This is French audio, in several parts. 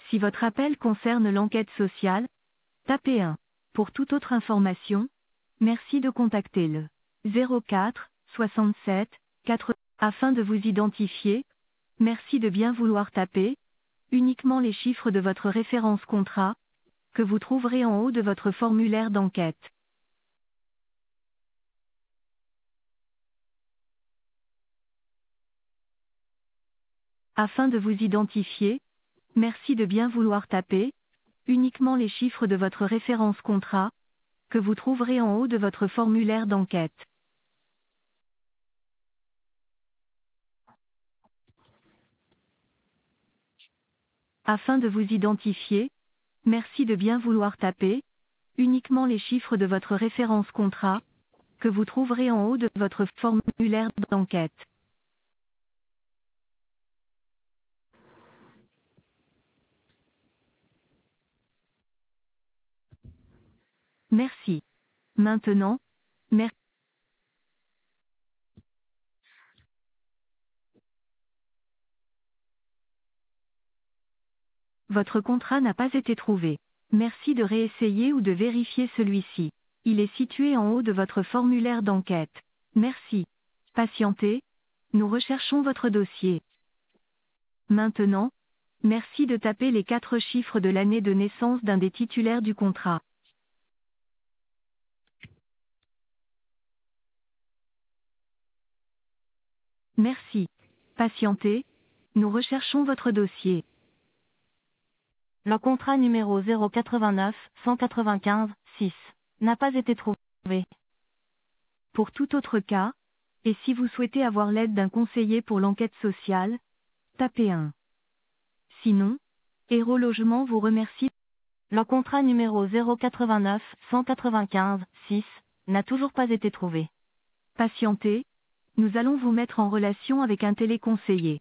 Si votre appel concerne l'enquête sociale, tapez 1. Pour toute autre information, merci de contacter le 04 67 4. Afin de vous identifier, merci de bien vouloir taper uniquement les chiffres de votre référence contrat, que vous trouverez en haut de votre formulaire d'enquête. Afin de vous identifier, merci de bien vouloir taper uniquement les chiffres de votre référence contrat, que vous trouverez en haut de votre formulaire d'enquête. Afin de vous identifier, merci de bien vouloir taper uniquement les chiffres de votre référence contrat, que vous trouverez en haut de votre formulaire d'enquête. Merci. Maintenant, merci. Votre contrat n'a pas été trouvé. Merci de réessayer ou de vérifier celui-ci. Il est situé en haut de votre formulaire d'enquête. Merci. Patientez. Nous recherchons votre dossier. Maintenant, merci de taper les 4 chiffres de l'année de naissance d'un des titulaires du contrat. Merci. Patientez. Nous recherchons votre dossier. Le contrat numéro 089 195 6 n'a pas été trouvé. Pour tout autre cas, et si vous souhaitez avoir l'aide d'un conseiller pour l'enquête sociale, tapez 1. Sinon, Héros Logement vous remercie. Le contrat numéro 089 195 6 n'a toujours pas été trouvé. Patientez, nous allons vous mettre en relation avec un téléconseiller.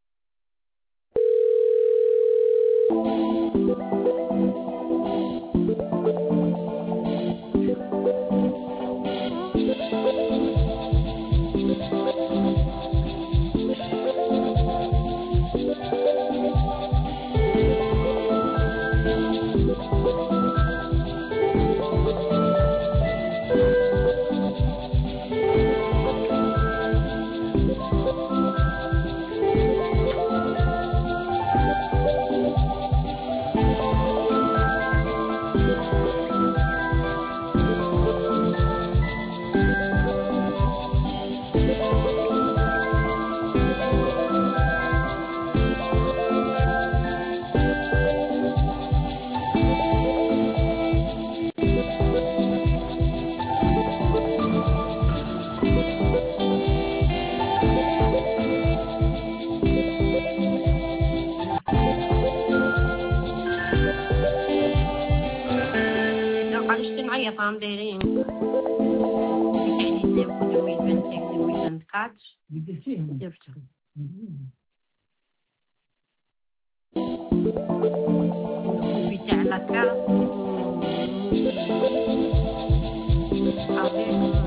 اجتماعية فهم دايرين كاينين ياخذوا ويبان تاكسي ويبان كاتش يفتح بتاع لا كارت